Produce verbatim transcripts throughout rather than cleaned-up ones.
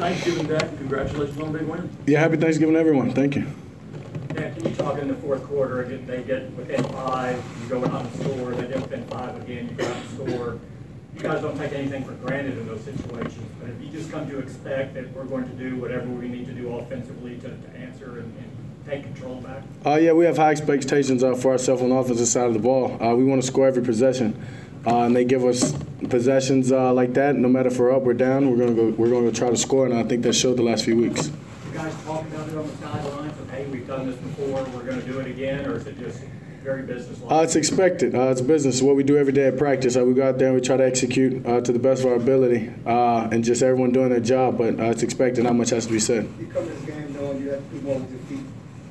Thanksgiving, Dak, and congratulations on a big win. Yeah, happy Thanksgiving, everyone. Thank you. Dan, can you talk in the fourth quarter, again, they get within five, you go out and score, they get within five again, you go out and score. You guys don't take anything for granted in those situations, but if you just come to expect that we're going to do whatever we need to do offensively to, to answer and, and take control back? Uh, yeah, we have high expectations uh, for ourselves on the offensive side of the ball. Uh, we want to score every possession, uh, and they give us possessions uh, like that. No matter if we're up or down, we're going to go. We're going to try to score, and I think that showed the last few weeks. You guys talk about it on the sidelines of, hey, we've done this before, we're going to do it again, or is it just very business-like? Uh, it's expected. Uh, it's business. It's what we do every day at practice. Uh, we go out there and we try to execute uh, to the best of our ability, uh, and just everyone doing their job. But uh, it's expected. Not much has to be said. You come to this game knowing you have to do more with your feet.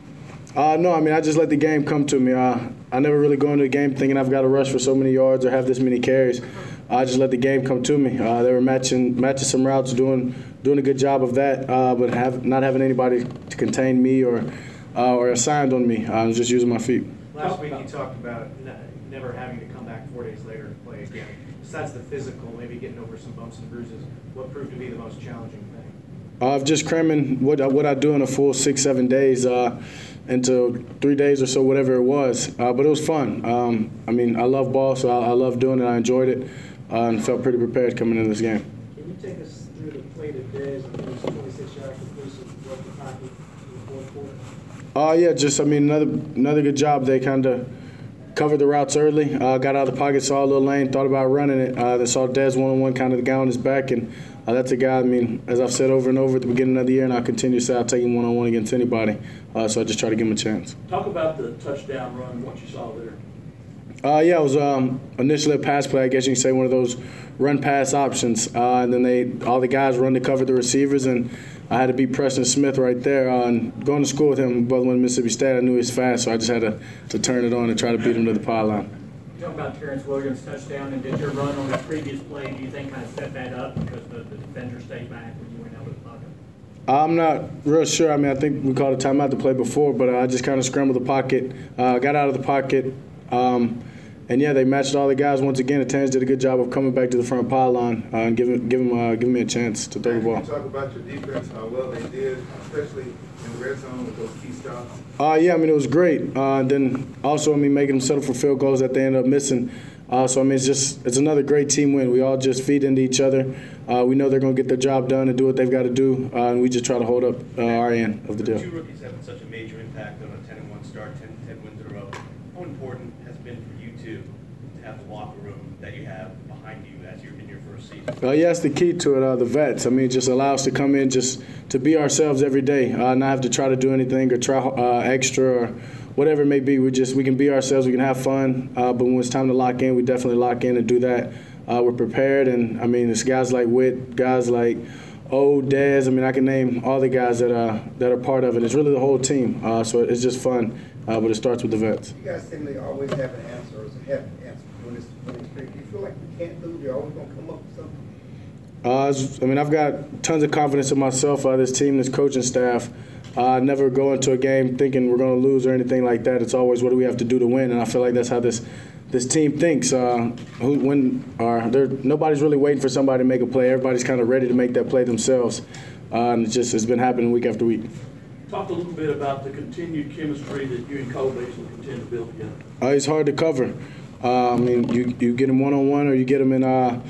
Uh, no, I mean, I just let the game come to me. Uh, I never really go into the game thinking I've got to rush for so many yards or have this many carries. I just let the game come to me. Uh, they were matching matching some routes, doing doing a good job of that, uh, but have, not having anybody to contain me or uh, or assigned on me. I was just using my feet. Last week you talked about ne- never having to come back four days later and play again. Besides the physical, maybe getting over some bumps and bruises, what proved to be the most challenging thing? Uh, just cramming what, what I do in a full six, seven days uh, into three days or so, whatever it was. Uh, but it was fun. Um, I mean, I love ball, so I, I love doing it. I enjoyed it uh, and felt pretty prepared coming into this game. Can you take us through the play today as those twenty-six yard completion broke the pocket in the fourth quarter? Uh, yeah, just, I mean, another another good job. They kind of covered the routes early, uh, got out of the pocket, saw a little lane, thought about running it. Uh, they saw Dez one-on-one, kind of the guy on his back, and uh, that's a guy, I mean, as I've said over and over at the beginning of the year, and I'll continue to say I'll take him one-on-one against anybody. Uh, so I just try to give him a chance. Talk about the touchdown run, what you saw there. Uh, yeah, it was um, initially a pass play. I guess you can say one of those run-pass options. Uh, and then they all the guys run to cover the receivers, and I had to beat Preston Smith right there. Uh, and going to school with him, both went to Mississippi State, I knew he was fast, so I just had to, to turn it on and try to beat him to the pylon. You talk about Terrence Williams' touchdown, and did your run on the previous play, do you think kind of set that up because the, the defender stayed back when you went out of the pocket? I'm not real sure. I mean, I think we called a timeout to play before, but I just kind of scrambled the pocket, uh, got out of the pocket. Um, And, yeah, they matched all the guys once again. The Tans did a good job of coming back to the front pylon uh, and giving, giving, uh, giving me a chance to throw the ball. Can you talk about your defense, how well they did, especially in the red zone with those key stops? Uh, yeah, I mean, it was great. Uh, and then also, I mean, making them settle for field goals that they ended up missing. Uh, so, I mean, it's just it's another great team win. We all just feed into each other. Uh, we know they're going to get their job done and do what they've got to do, uh, and we just try to hold up uh, our end of the deal. Two rookies having such a major impact on a ten and one start, ten, ten wins in a row. How important has it been for you two to have the locker room that you have behind you as you're in your first season? Uh, yeah, that's the key to it, uh, the vets. I mean, just allow us to come in just to be ourselves every day, uh, not have to try to do anything or try uh, extra or whatever it may be. We just we can be ourselves, we can have fun, uh, but when it's time to lock in, we definitely lock in and do that. Uh, we're prepared, and, I mean, it's guys like Witt, guys like O, Dez. I mean, I can name all the guys that, uh, that are part of it. It's really the whole team, uh, so it's just fun, uh, but it starts with the vets. You guys seem to always have an answer or have an answer when it's, when it's big. Do you feel like you can't lose? You're always going to come up with something? Uh, I mean, I've got tons of confidence in myself, uh, this team, this coaching staff. Uh, I never go into a game thinking we're going to lose or anything like that. It's always what do we have to do to win, and I feel like that's how this this team thinks. Uh, who, when are there? Nobody's really waiting for somebody to make a play. Everybody's kind of ready to make that play themselves, uh, and it just it's been happening week after week. Talk a little bit about the continued chemistry that you and Cole Beasley continue to build together. Uh, it's hard to cover. Uh, I mean, you you get him one on one, or you get him in. Uh,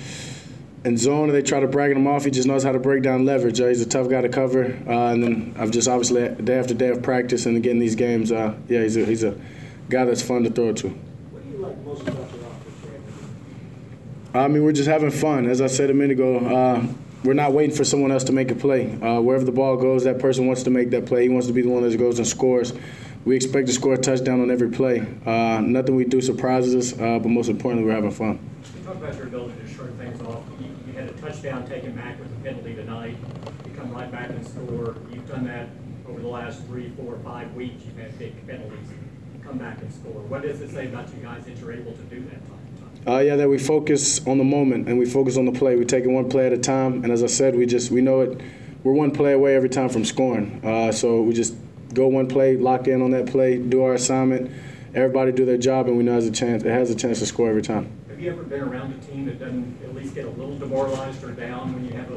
In zone, and they try to brag him off. He just knows how to break down leverage. Uh, he's a tough guy to cover. Uh, and then I've just obviously day after day of practice and getting these games. Uh, yeah, he's a, he's a guy that's fun to throw to. What do you like most about your offense? I mean, we're just having fun. As I said a minute ago, uh, we're not waiting for someone else to make a play. Uh, wherever the ball goes, that person wants to make that play. He wants to be the one that goes and scores. We expect to score a touchdown on every play. Uh, nothing we do surprises us, uh, but most importantly, we're having fun. You talk about your ability to short things off. You, you had a touchdown taken back with a penalty tonight. You come right back and score. You've done that over the last three, four, five weeks. You've had big penalties. You come back and score. What does it say about you guys that you're able to do that time to time? Uh, yeah, that we focus on the moment and we focus on the play. We take it one play at a time, and as I said, we just we know it. We're one play away every time from scoring. Uh, so we just go one play, lock in on that play, do our assignment. Everybody do their job, and we know it has a chance. It has a chance to score every time. Have you ever been around a team that doesn't at least get a little demoralized or down when you have a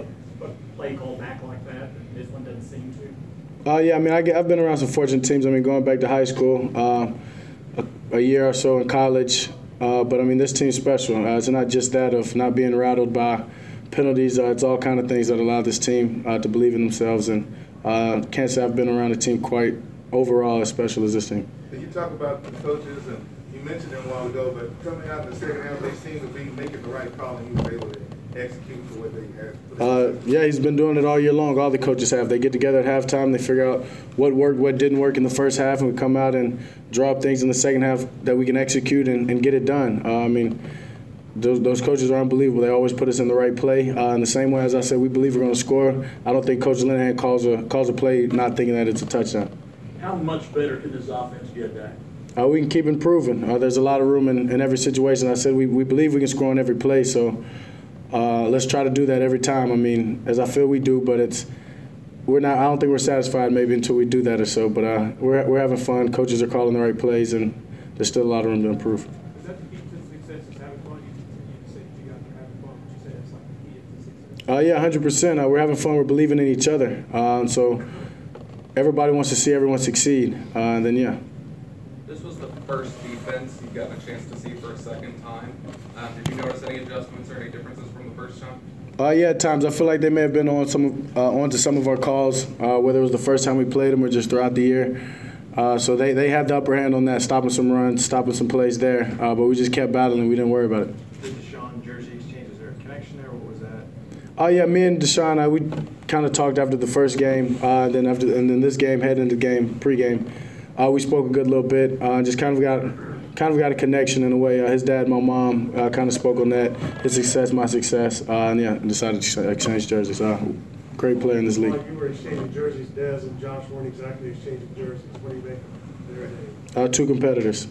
a play call back like that, and this one doesn't seem to? Uh, yeah, I mean, I, get- I've been around some fortunate teams. I mean, going back to high school, uh, a, a year or so in college. Uh, but, I mean, this team's special. Uh, it's not just that of not being rattled by penalties. Uh, it's all kind of things that allow this team uh, to believe in themselves. And uh, can't say I've been around a team quite overall as special as this team. Can you talk about the coaches, and you mentioned them a while ago, but coming out in the second half, they seem to be making the right call, and you were able to execute for what they had. Uh, yeah, he's been doing it all year long. All the coaches have. They get together at halftime. They figure out what worked, what didn't work in the first half, and we come out and draw up things in the second half that we can execute and, and get it done. Uh, I mean, those, those coaches are unbelievable. They always put us in the right play. Uh, in the same way, as I said, we believe we're going to score. I don't think Coach Linehan calls a calls a play not thinking that it's a touchdown. How much better can this offense get, Dak? Uh, we can keep improving. Uh, there's a lot of room in, in every situation. I said we, we believe we can score on every play, so uh, let's try to do that every time. I mean, as I feel we do, but it's we're not. I don't think we're satisfied maybe until we do that or so. But uh, we're we're having fun. Coaches are calling the right plays, and there's still a lot of room to improve. Is that the key to success, is having fun? You, you said you guys are having fun, but you said that's like the key to success. Uh, yeah, one hundred percent. Uh, we're having fun. We're believing in each other. Uh, and so everybody wants to see everyone succeed. Uh, and then, yeah. This was the first defense you've gotten a chance to see for a second time. Um, did you notice any adjustments or any differences from the first time? Uh, yeah, at times. I feel like they may have been on some uh, onto some of our calls, uh, whether it was the first time we played them or just throughout the year. Uh, so they, they had the upper hand on that, stopping some runs, stopping some plays there. Uh, but we just kept battling. We didn't worry about it. The Deshaun jersey exchange, is there a connection there? What was that? Oh, yeah, me and Deshaun, uh, we kind of talked after the first game, uh, and then after, and then this game, heading into the game, pregame, uh, we spoke a good little bit, uh, just kind of got, kind of got a connection in a way. Uh, his dad, my mom, uh, kind of spoke on that, his success, my success, uh, and yeah, decided to exchange jerseys. Uh, great player in this league. While you were exchanging jerseys, Dez and Josh weren't exactly exchanging jerseys. What do you make of their name? Uh, two competitors.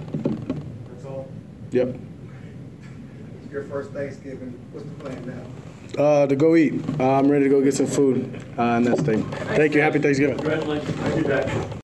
That's all? Yep. It's your first Thanksgiving. What's the plan now? Uh, to go eat. Uh, I'm ready to go get some food. Uh, and that's thing. Thank you. Happy Thanksgiving. Congratulations. Thank you, Dak.